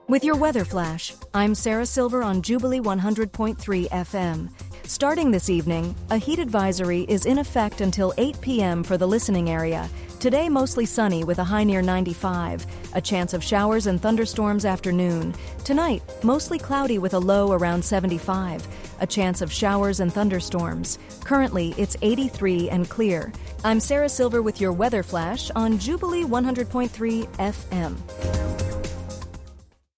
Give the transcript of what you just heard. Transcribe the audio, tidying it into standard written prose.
With your weather flash, I'm Sarah Silver on Jubilee 100.3 FM. Starting this evening, a heat advisory is in effect until 8 p.m. for the listening area. Today, mostly sunny with a high near 95. A chance of showers and thunderstorms afternoon. Tonight, mostly cloudy with a low around 75. A chance of showers and thunderstorms. Currently, it's 83 and clear. I'm Sarah Silver with your weather flash on Jubilee 100.3 FM.